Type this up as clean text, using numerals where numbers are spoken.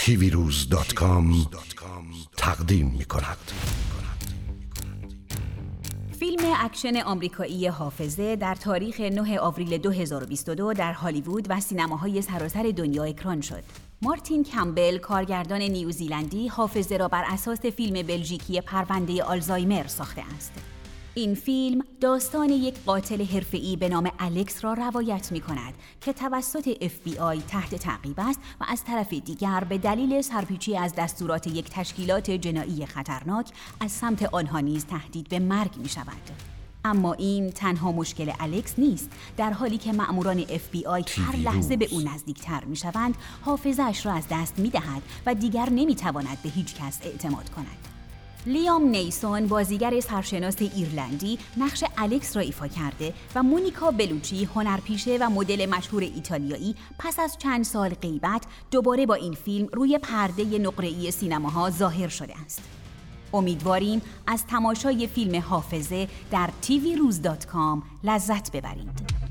tvrouz.com تقدیم می‌کند. فیلم اکشن آمریکایی حافظه در تاریخ 9 آوریل 2022 در هالیوود و سینماهای سراسر دنیا اکران شد. مارتین کمبل، کارگردان نیوزیلندی، حافظه را بر اساس فیلم بلژیکی پرونده آلزایمر ساخته است. این فیلم داستان یک قاتل حرفه‌ای به نام الکس را روایت می‌کند که توسط FBI تحت تعقیب است و از طرف دیگر به دلیل سرپیچی از دستورات یک تشکیلات جنایی خطرناک از سمت آنها نیز تهدید به مرگ می‌شود. اما این تنها مشکل الکس نیست. در حالی که مأموران FBI هر لحظه به او نزدیکتر می‌شوند، حافظه‌اش را از دست می‌دهد و دیگر نمی‌تواند به هیچ کس اعتماد کند. لیام نیسون، بازیگر سرشناس ایرلندی، نقش الکس را ایفا کرده و مونیکا بلوچی، هنرپیشه و مدل مشهور ایتالیایی، پس از چند سال غیبت دوباره با این فیلم روی پرده نقره‌ای سینماها ظاهر شده است. امیدواریم از تماشای فیلم حافظه در tvrouz.com لذت ببرید.